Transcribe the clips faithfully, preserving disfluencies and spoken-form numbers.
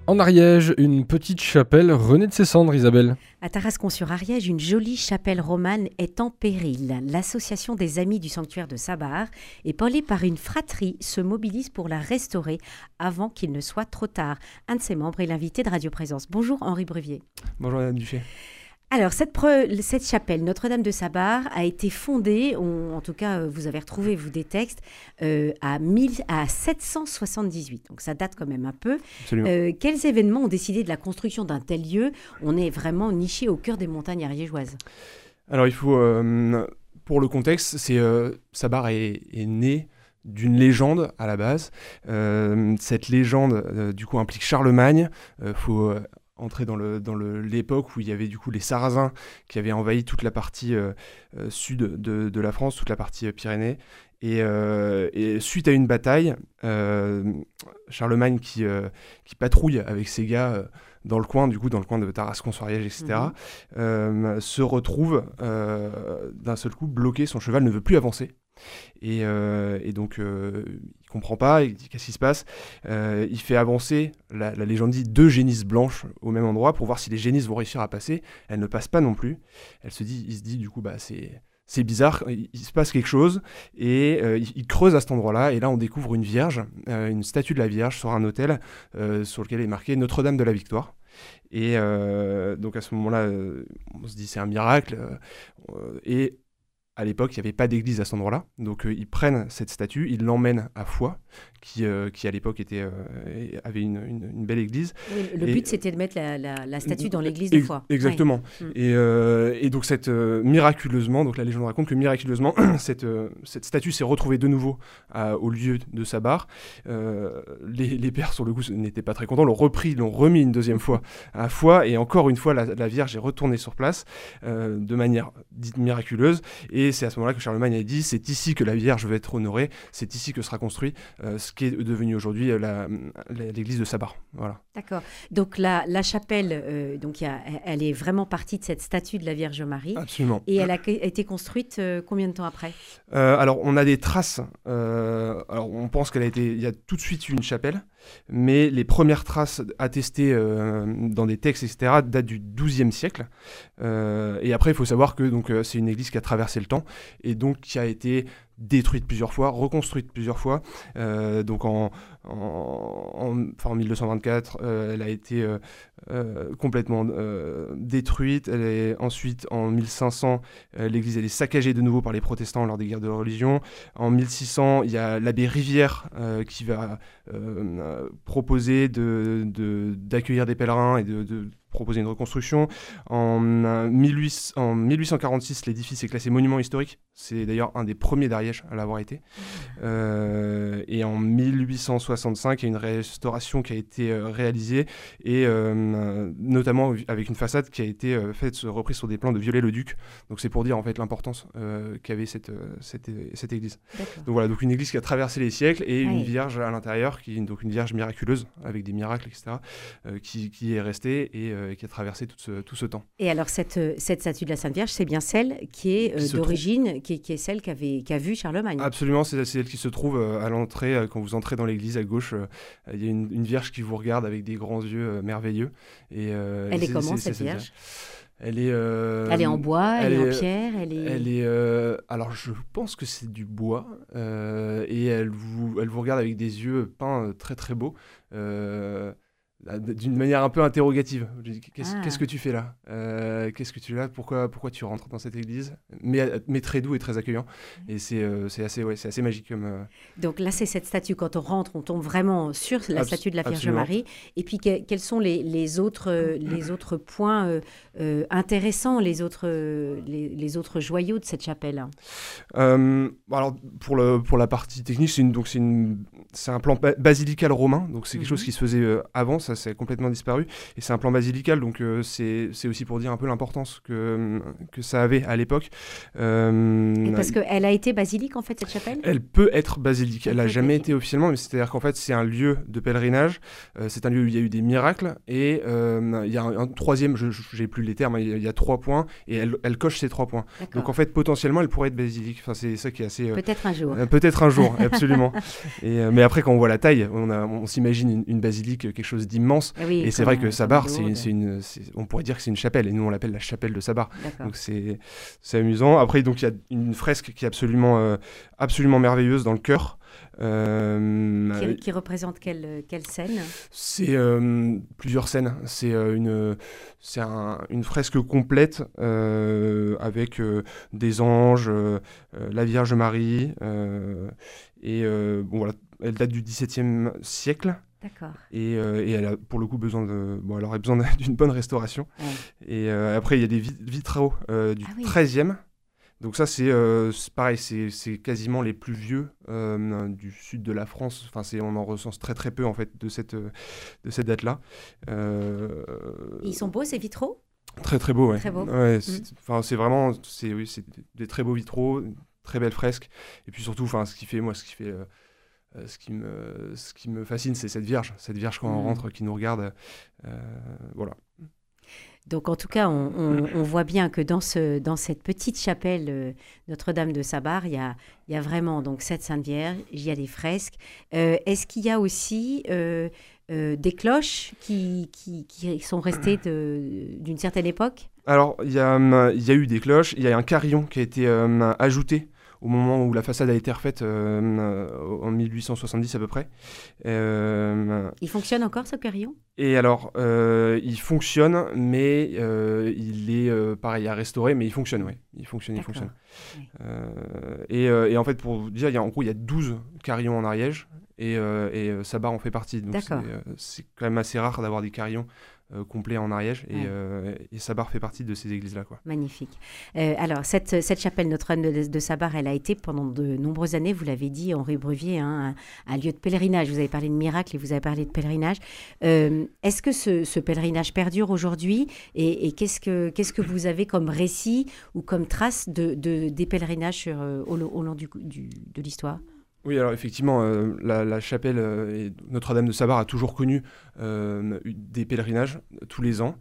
En Ariège, une petite chapelle renaît de ses cendres, Isabelle. À Tarascon-sur-Ariège, une jolie chapelle romane est en péril. L'association des Amis du sanctuaire de Sabar, épaulée par une fratrie, se mobilise pour la restaurer avant qu'il ne soit trop tard. Un de ses membres est l'invité de Radio Présence. Bonjour Henri Bruvier. Bonjour Madame Dufay. Alors, cette, pre- cette chapelle, Notre-Dame de Sabar, a été fondée, on- en tout cas, vous avez retrouvé, vous, des textes, euh, à, mille, à sept cent soixante-dix-huit. Donc, ça date quand même un peu. Absolument. Euh, quels événements ont décidé de la construction d'un tel lieu ? On est vraiment niché au cœur des montagnes ariégeoises. Alors, il faut, euh, pour le contexte, c'est, euh, Sabar est, est né d'une légende à la base. Euh, cette légende, euh, du coup, implique Charlemagne. Il euh, faut... Euh, entrer dans, le, dans le, l'époque où il y avait du coup les Sarrasins qui avaient envahi toute la partie euh, euh, sud de, de la France, toute la partie euh, Pyrénées. Et, euh, et suite à une bataille, euh, Charlemagne qui, euh, qui patrouille avec ses gars euh, dans le coin, du coup dans le coin de Tarascon-sur-Ariège, et cetera, mmh. euh, se retrouve euh, d'un seul coup bloqué, son cheval ne veut plus avancer. Et, euh, et donc euh, il comprend pas, il dit qu'est-ce qui se passe, euh, il fait avancer, la, la légende dit, deux génisses blanches au même endroit pour voir si les génisses vont réussir à passer. Elles ne passent pas non plus. Elle se dit, il se dit du coup bah c'est c'est bizarre, il, il se passe quelque chose, et euh, il, il creuse à cet endroit-là, et là on découvre une vierge, euh, une statue de la Vierge sur un autel euh, sur lequel est marqué Notre-Dame de la Victoire. Et euh, donc à ce moment-là, euh, on se dit c'est un miracle, euh, et à l'époque, il n'y avait pas d'église à cet endroit-là, donc euh, ils prennent cette statue, ils l'emmènent à Foix, qui, euh, qui à l'époque était, euh, avait une, une, une belle église. Oui, le et, but, c'était de mettre la, la, la statue dans l'église de ex- Foix. Exactement. Oui. Et, euh, et donc, cette, euh, miraculeusement, donc la légende raconte que miraculeusement, cette, euh, cette statue s'est retrouvée de nouveau à, au lieu de Sabar. Euh, les, les pères, sur le coup, n'étaient pas très contents, l'ont repris, l'ont remis une deuxième fois à Foix, et encore une fois, la, la Vierge est retournée sur place euh, de manière dite miraculeuse. Et c'est à ce moment-là que Charlemagne a dit, c'est ici que la Vierge va être honorée, c'est ici que sera construit euh, ce qui est devenu aujourd'hui la, la, l'église de Sabar. Voilà. D'accord. Donc la, la chapelle, euh, donc y a, elle est vraiment partie de cette statue de la Vierge Marie. Absolument. Et elle a été construite euh, combien de temps après ? euh, Alors on a des traces. Euh, alors on pense qu'elle a été, il y a tout de suite une chapelle, mais les premières traces attestées euh, dans des textes, et cetera, datent du douzième siècle. Euh, et après, il faut savoir que donc, euh, c'est une église qui a traversé le temps et donc qui a été détruite plusieurs fois, reconstruite plusieurs fois. Euh, donc en, en, en, enfin en mille deux cent vingt-quatre, euh, elle a été euh, euh, complètement euh, détruite. Elle est, ensuite, en mille cinq cents, euh, l'église elle est saccagée de nouveau par les protestants lors des guerres de religion. En mille six cents, il y a l'abbé Rivière euh, qui va euh, proposer de, de, d'accueillir des pèlerins et de, de proposer une reconstruction. En, mille huit cents, en mille huit cent quarante-six, l'édifice est classé monument historique. C'est d'ailleurs un des premiers d'Ariège à l'avoir été. Euh, et en mille huit cent soixante-cinq, il y a une restauration qui a été euh, réalisée, et euh, notamment avec une façade qui a été euh, faite, reprise sur des plans de Viollet-le-Duc. Donc c'est pour dire en fait l'importance euh, qu'avait cette, cette, cette église. D'accord. Donc voilà, donc une église qui a traversé les siècles et oui. Une vierge à l'intérieur, qui, donc une vierge miraculeuse avec des miracles, et cetera, euh, qui, qui est restée et euh, qui a traversé tout ce, tout ce temps. Et alors cette, cette statue de la Sainte Vierge, c'est bien celle qui est euh, qui d'origine, trouve... qui, qui est celle qu'avait, qu'a vue Charlemagne. Absolument, c'est, c'est celle qui se trouve euh, à l'entrée, euh, quand vous entrez dans l'église à gauche, euh, il y a une, une vierge qui vous regarde avec des grands yeux euh, merveilleux. Et, euh, elle et est c'est, comment c'est, cette c'est, vierge ? Elle est, euh, elle est en bois, elle, elle est en pierre, elle est... Elle est euh, alors je pense que c'est du bois, euh, et elle vous, elle vous regarde avec des yeux peints très très beaux, euh, d'une manière un peu interrogative. Je dis, qu'est-ce, ah. qu'est-ce que tu fais là euh, Qu'est-ce que tu fais là pourquoi, pourquoi tu rentres dans cette église, mais, mais très doux et très accueillant. Et c'est, euh, c'est, assez, ouais, c'est assez magique. Comme, euh... Donc là, c'est cette statue. Quand on rentre, on tombe vraiment sur la Abs- statue de la Vierge absolument. Marie. Et puis, que, quels sont les, les, autres, les autres points euh, euh, intéressants, les autres, les, les autres joyaux de cette chapelle ? euh, Alors, pour, le, pour la partie technique, c'est, une, donc c'est, une, c'est un plan basilical romain. Donc, c'est quelque mm-hmm. chose qui se faisait euh, avant. Ça c'est complètement disparu, et c'est un plan basilical, donc euh, c'est, c'est aussi pour dire un peu l'importance que, que ça avait à l'époque. Euh, et parce qu'elle a été basilique en fait, cette chapelle ? Elle peut être basilique, elle n'a jamais été officiellement, mais c'est-à-dire qu'en fait c'est un lieu de pèlerinage, euh, c'est un lieu où il y a eu des miracles, et euh, il y a un, un troisième, je n'ai plus les termes, il y, a, il y a trois points, et elle, elle coche ces trois points. D'accord. Donc en fait potentiellement elle pourrait être basilique, enfin, c'est ça qui est assez... Euh, peut-être un jour. Euh, peut-être un jour, absolument. Et, euh, mais après quand on voit la taille, on, a, on s'imagine une, une basilique, quelque chose d'immense, immense. Et, oui, et c'est vrai que Sabar, c'est, c'est une, c'est, on pourrait dire que c'est une chapelle, et nous on l'appelle la chapelle de Sabar. D'accord. Donc c'est, c'est amusant. Après, donc il y a une fresque qui est absolument, euh, absolument merveilleuse dans le chœur. Euh, qui, qui représente quelle, quelle scène? C'est euh, plusieurs scènes. C'est, euh, une, c'est un, une fresque complète euh, avec euh, des anges, euh, la Vierge Marie. Euh, et euh, bon, voilà, elle date du dix-septième siècle. D'accord. Et, euh, et elle a pour le coup besoin de, bon, elle aurait besoin d'une bonne restauration. Ouais. Et euh, après, il y a des vitraux euh, du ah, oui. treizième. Donc ça, c'est, euh, c'est pareil, c'est, c'est quasiment les plus vieux euh, du sud de la France. Enfin, c'est, on en recense très très peu en fait de cette, de cette date-là. Euh... Ils sont beaux ces vitraux ? Très très beaux, ouais. Très beaux. Ouais, c'est, mmh. c'est vraiment, c'est, oui, c'est des très beaux vitraux, très belles fresques. Et puis surtout, enfin, ce qui fait, moi, ce qui fait, euh, ce qui me, ce qui me fascine, c'est cette Vierge, cette Vierge quand mmh. on rentre, qui nous regarde, euh, voilà. Donc en tout cas, on, on, on voit bien que dans, ce, dans cette petite chapelle euh, Notre-Dame de Sabar, il y a, il y a vraiment donc, cette Sainte Vierge, il y a des fresques. Euh, est-ce qu'il y a aussi euh, euh, des cloches qui, qui, qui sont restées de, d'une certaine époque ? Alors, il y a, il y a eu des cloches, il y a un carillon qui a été euh, ajouté au moment où la façade a été refaite euh, en mille huit cent soixante-dix à peu près. Euh, il fonctionne encore ce carillon ? Et alors, euh, il fonctionne, mais euh, il est euh, pareil à restaurer, mais il fonctionne, oui. Il fonctionne, D'accord. il fonctionne. Oui. Euh, et, euh, et en fait, pour vous dire, il y a, en gros, il y a douze carillons en Ariège, et, euh, et Sabar en fait partie. Donc c'est, euh, c'est quand même assez rare d'avoir des carillons Euh, complet en Ariège, et, ouais. euh, et Sabar fait partie de ces églises-là, quoi. Magnifique. Euh, alors, cette, cette chapelle Notre-Dame de, de Sabar, elle a été pendant de nombreuses années, vous l'avez dit, Henri Bruvier, hein, un, un lieu de pèlerinage. Vous avez parlé de miracle et vous avez parlé de pèlerinage. Euh, est-ce que ce, ce pèlerinage perdure aujourd'hui, et, et qu'est-ce, que, qu'est-ce que vous avez comme récit ou comme trace de, de, des pèlerinages sur, euh, au, au long du, du, de l'histoire ? Oui, alors effectivement, euh, la, la chapelle euh, Notre-Dame de Sabar a toujours connu euh, des pèlerinages tous les ans.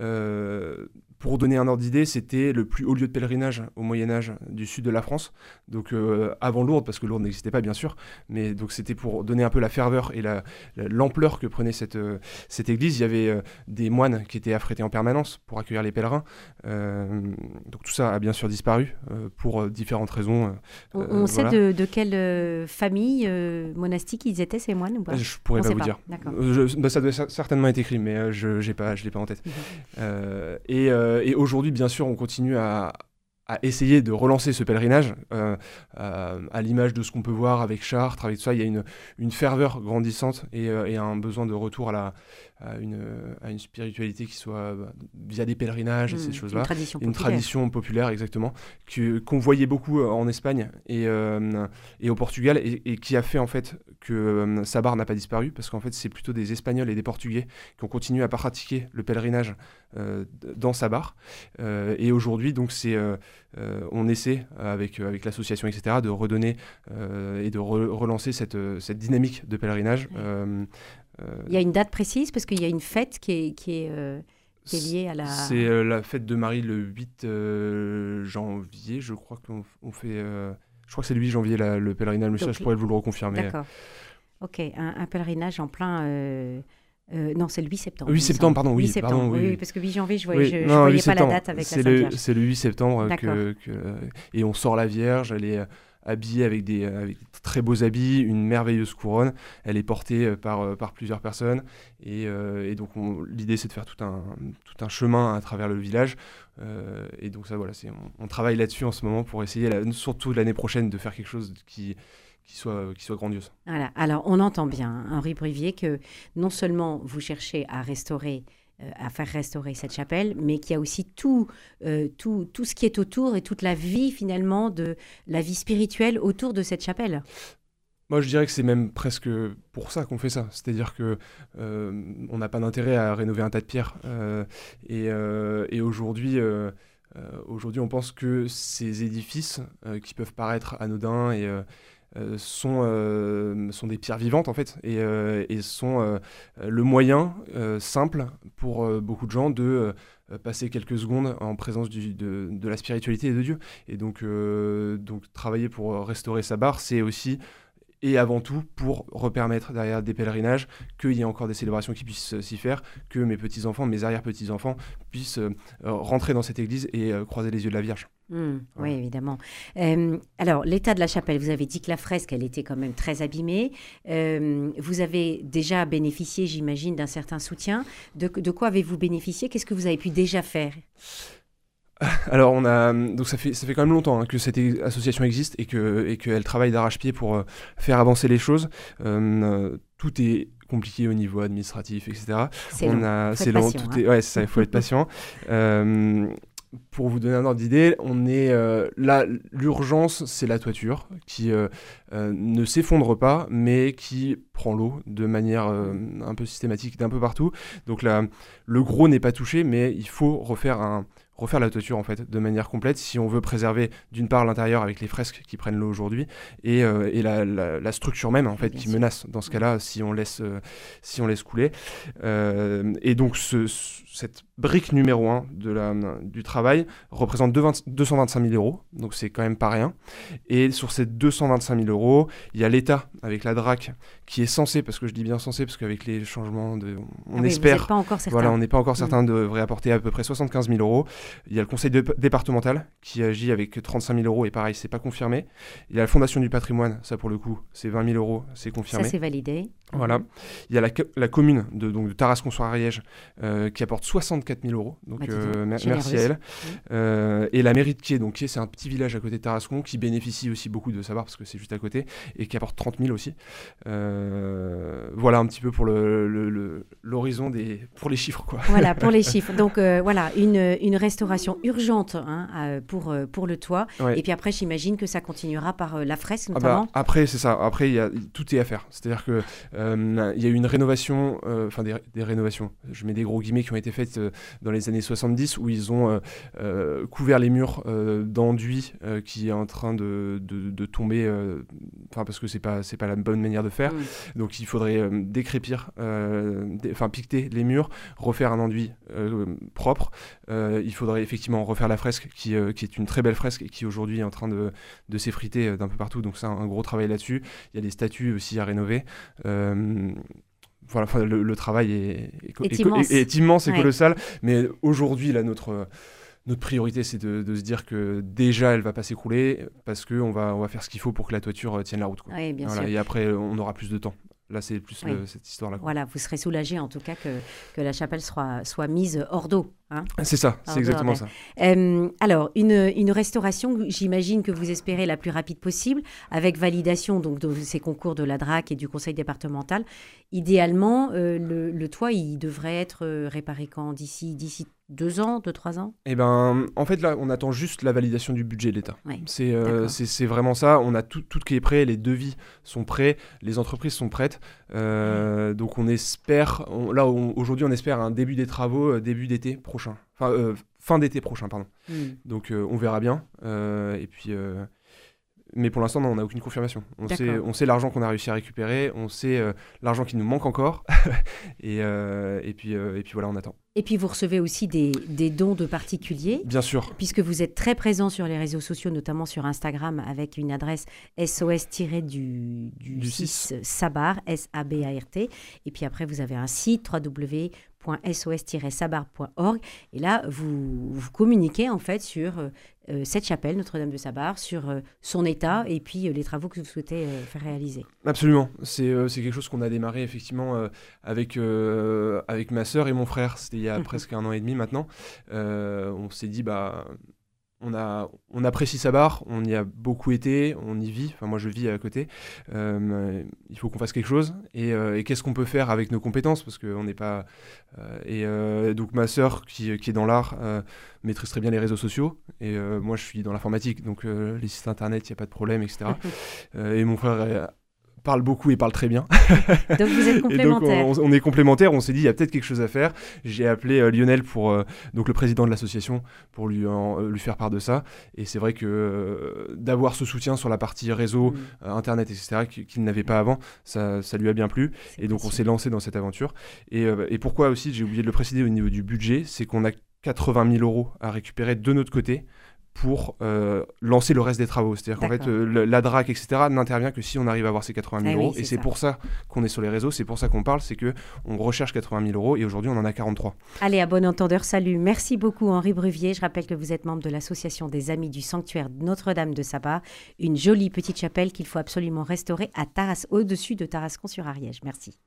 Euh, pour donner un ordre d'idée, c'était le plus haut lieu de pèlerinage au Moyen-Âge du sud de la France, donc euh, avant Lourdes, parce que Lourdes n'existait pas bien sûr, mais donc c'était pour donner un peu la ferveur et la, la, l'ampleur que prenait cette, euh, cette église. Il y avait euh, des moines qui étaient affrétés en permanence pour accueillir les pèlerins, euh, donc tout ça a bien sûr disparu euh, pour différentes raisons. Euh, on on sait voilà. de, de quelle euh, famille euh, monastique ils étaient, ces moines, ou pas ? Je pourrais on pas vous pas. dire. D'accord. Je, bah, ça doit certainement être écrit, mais euh, je ne pas, l'ai pas en tête. Mmh. Euh, et, euh, et aujourd'hui, bien sûr, on continue à, à essayer de relancer ce pèlerinage, euh, à, à l'image de ce qu'on peut voir avec Chartres, avec tout ça. Il y a une, une ferveur grandissante et, euh, et un besoin de retour à, la, à, une, à une spiritualité qui soit bah, via des pèlerinages mmh, et ces choses-là. Une tradition une populaire. tradition populaire, exactement, que, qu'on voyait beaucoup en Espagne et, euh, et au Portugal, et, et qui a fait en fait que euh, Sabar n'a pas disparu, parce qu'en fait c'est plutôt des Espagnols et des Portugais qui ont continué à pratiquer le pèlerinage euh, dans Sabar. Euh, et aujourd'hui, donc, c'est, euh, euh, on essaie avec, avec l'association, et cetera, de redonner euh, et de re- relancer cette, cette dynamique de pèlerinage. Euh, euh, Il y a une date précise, parce qu'il y a une fête qui est... Qui est euh... qui est liée à la... C'est euh, la fête de Marie le huit euh, janvier, je crois qu'on on fait... Euh, je crois que c'est le huit janvier la, le pèlerinage, mais ça, je pourrais vous le reconfirmer. D'accord. Ok, un, un pèlerinage en plein... Euh, euh, non, c'est le huit septembre. huit septembre, pardon, oui. huit septembre, pardon, oui. oui, parce que huit janvier, je ne voyais, oui, je, non, je voyais pas septembre. la date avec c'est la Sainte le, Vierge. C'est le huit septembre, que, que, et on sort la Vierge, elle est habillée avec des, avec des très beaux habits, une merveilleuse couronne, elle est portée par, par plusieurs personnes, et, euh, et donc on, l'idée c'est de faire tout un, tout un chemin à travers le village, euh, et donc ça voilà, c'est, on, on travaille là-dessus en ce moment pour essayer, la, surtout l'année prochaine, de faire quelque chose qui... Qui soit, qui soit grandiose. Voilà. Alors, on entend bien, Henri Bruvier, que non seulement vous cherchez à restaurer, euh, à faire restaurer cette chapelle, mais qu'il y a aussi tout, euh, tout, tout ce qui est autour et toute la vie, finalement, de la vie spirituelle autour de cette chapelle. Moi, je dirais que c'est même presque pour ça qu'on fait ça. C'est-à-dire que euh, on n'a pas d'intérêt à rénover un tas de pierres. Euh, et, euh, et aujourd'hui... Euh, euh, aujourd'hui, on pense que ces édifices, euh, qui peuvent paraître anodins et... Euh, Euh, sont, euh, sont des pierres vivantes en fait, et, euh, et sont euh, le moyen euh, simple pour euh, beaucoup de gens de euh, passer quelques secondes en présence du, de, de la spiritualité et de Dieu. Et donc, euh, donc travailler pour restaurer Sabar, c'est aussi et avant tout pour repermettre derrière des pèlerinages qu'il y ait encore des célébrations qui puissent euh, s'y faire, que mes petits-enfants, mes arrière-petits-enfants puissent euh, rentrer dans cette église et euh, croiser les yeux de la Vierge. Mmh, Voilà. Oui, évidemment. Euh, alors, l'état de la chapelle, vous avez dit que la fresque, elle était quand même très abîmée. Euh, vous avez déjà bénéficié, j'imagine, d'un certain soutien. De, de quoi avez-vous bénéficié? Qu'est-ce que vous avez pu déjà faire? Alors, on a, donc ça fait, ça fait quand même longtemps hein, que cette é- association existe et que, et qu'elle travaille d'arrache-pied pour euh, faire avancer les choses. Euh, tout est compliqué au niveau administratif, et cetera. C'est On long. a, Faut c'est être long, patient, tout hein. est, ouais, c'est ça, il faut être patient. Euh, pour vous donner un ordre d'idée, on est euh, là, l'urgence, c'est la toiture qui euh, euh, ne s'effondre pas, mais qui prend l'eau de manière euh, un peu systématique d'un peu partout. Donc là, le gros n'est pas touché, mais il faut refaire un refaire la toiture en fait de manière complète si on veut préserver d'une part l'intérieur avec les fresques qui prennent l'eau aujourd'hui et, euh, et la, la, la structure même en fait Bien qui sûr. menace dans ce cas-là si on laisse euh, si on laisse couler. Euh, et donc ce, ce- cette brique numéro un de la, du travail représente deux cent vingt-cinq mille euros, donc c'est quand même pas rien. Et sur ces deux cent vingt-cinq mille euros, il y a l'État avec la D R A C qui est censé, parce que je dis bien censé parce qu'avec les changements de, on Ah oui, vous espère. n'êtes pas encore certain. Voilà, on n'est pas encore Mm. certain, devrait apporter à peu près soixante-quinze mille euros. Il y a le conseil de- départemental qui agit avec trente-cinq mille euros et pareil, c'est pas confirmé. Il y a la fondation du patrimoine, ça pour le coup, c'est vingt mille euros, c'est Ça, confirmé. c'est validé. Voilà. Il y a la, co- la commune de, donc, de Tarascon-sur-Ariège euh, qui apporte soixante-quatre mille euros. Donc, Bah, dis donc, euh, mer- généreuse. merci à elle. Mm. Euh, et la mairie de Quié, donc Quié, c'est un petit village à côté de Tarascon qui bénéficie aussi beaucoup de Sabar parce que c'est juste à côté et qui apporte trente mille aussi. Euh, voilà un petit peu pour le, le- le- l'horizon des, pour les chiffres quoi. Voilà, pour les chiffres. Donc, euh, voilà, une, une restauration urgente hein, euh, pour, euh, pour le toit. Ouais. Et puis après, j'imagine que ça continuera par euh, la fresque, Ah bah, notamment. après, c'est ça. Après, il y a, tout est à faire. C'est-à-dire que euh, il y a eu une rénovation, euh, enfin des, des rénovations. Je mets des gros guillemets qui ont été faites euh, dans les années soixante-dix où ils ont euh, euh, couvert les murs euh, d'enduit euh, qui est en train de, de, de tomber. euh, Enfin, parce que c'est pas c'est pas la bonne manière de faire. Mm. Donc, il faudrait euh, décrépir, euh, dé- enfin piqueter les murs, refaire un enduit euh, propre. Euh, il faudrait effectivement refaire la fresque qui, euh, qui est une très belle fresque et qui aujourd'hui est en train de de s'effriter euh, d'un peu partout, donc c'est un, un gros travail là-dessus. Il y a des statues aussi à rénover. Euh, voilà, enfin, le, le travail est, est, co- Est est co- immense. est- est immense et Ouais. colossal, mais aujourd'hui, là, notre, notre priorité, c'est de, de se dire que déjà, elle va pas s'écrouler, parce qu'on va, on va faire ce qu'il faut pour que la toiture euh, tienne la route. Quoi. Oui, bien Voilà, sûr. et après, on aura plus de temps. Là, c'est plus Oui. le- cette histoire-là. quoi. Voilà, vous serez soulagé en tout cas que, que la chapelle soit, soit mise hors d'eau. Hein. C'est ça, Ah, c'est exactement ouais. ça. Euh, alors, une, une restauration, j'imagine que vous espérez la plus rapide possible, avec validation donc, de ces concours de la D R A C et du conseil départemental. Idéalement, euh, le, le toit, il devrait être euh, réparé quand? D'ici, d'ici deux ans, deux, trois ans? Eh ben, en fait, là, on attend juste la validation du budget de l'État. Oui, C'est euh, d'accord. c'est c'est vraiment ça. On a tout, tout qui est prêt, les devis sont prêts, les entreprises sont prêtes. Euh, donc, on espère, on- là, on- aujourd'hui, on espère un début des travaux, euh, début d'été prochain. Enfin, euh, fin d'été prochain, pardon. Mm. Donc, euh, on verra bien. Euh, et puis. euh, mais pour l'instant, non, on n'a aucune confirmation. On D'accord. sait, on sait l'argent qu'on a réussi à récupérer, on sait euh, l'argent qui nous manque encore, et, euh, et, puis, euh, et puis voilà, on attend. Et puis, vous recevez aussi des, des dons de particuliers, Bien sûr. puisque vous êtes très présent sur les réseaux sociaux, notamment sur Instagram, avec une adresse S O S du, du, Du six six. Sabar, S A B A R T. Et puis après, vous avez un site, w w w point s o s tiret sabar point org. Et là, vous, vous communiquez en fait sur euh, euh, cette chapelle, Notre-Dame de Sabar, sur euh, son état et puis euh, les travaux que vous souhaitez euh, faire réaliser. Absolument, c'est euh, c'est quelque chose qu'on a démarré effectivement euh, avec, euh, avec ma sœur et mon frère, c'était il y a Mhm. presque un an et demi maintenant. Euh, on s'est dit, bah, on, a, on apprécie Sabar, on y a beaucoup été, on y vit, enfin moi je vis à côté, Euh, il faut qu'on fasse quelque chose, et, euh, et qu'est-ce qu'on peut faire avec nos compétences, parce qu'on n'est pas... euh, et euh, donc ma sœur qui, qui est dans l'art euh, maîtrise très bien les réseaux sociaux, et euh, moi je suis dans l'informatique, donc euh, les sites internet, il n'y a pas de problème, et cetera. Euh, et mon frère... euh, parle beaucoup et parle très bien. Donc vous êtes Et donc complémentaires. on, on est complémentaires, on s'est dit il y a peut-être quelque chose à faire. J'ai appelé euh, Lionel, pour, euh, donc le président de l'association, pour lui, en- euh, lui faire part de ça. Et c'est vrai que euh, d'avoir ce soutien sur la partie réseau, Mm. euh, internet, et cetera, qu'il qu'il n'avait pas avant, ça, ça lui a bien plu. C'est Et donc on précieux. s'est lancé dans cette aventure. Et, euh, et pourquoi aussi, j'ai oublié de le préciser au niveau du budget, c'est qu'on a quatre-vingt mille euros à récupérer de notre côté pour euh, lancer le reste des travaux. C'est-à-dire qu'en fait, euh, le- la D R A C, et cetera, n'intervient que si on arrive à avoir ces quatre-vingt mille Ah oui, euros. c'est Et c'est ça. pour ça qu'on est sur les réseaux, c'est pour ça qu'on parle, c'est qu'on recherche quatre-vingt mille euros et aujourd'hui, on en a quarante-trois. Allez, à bon entendeur, salut. Merci beaucoup Henri Bruvier. Je rappelle que vous êtes membre de l'association des Amis du Sanctuaire Notre-Dame de Saba, une jolie petite chapelle qu'il faut absolument restaurer à Taras, au-dessus de Tarascon-sur-Ariège. Merci.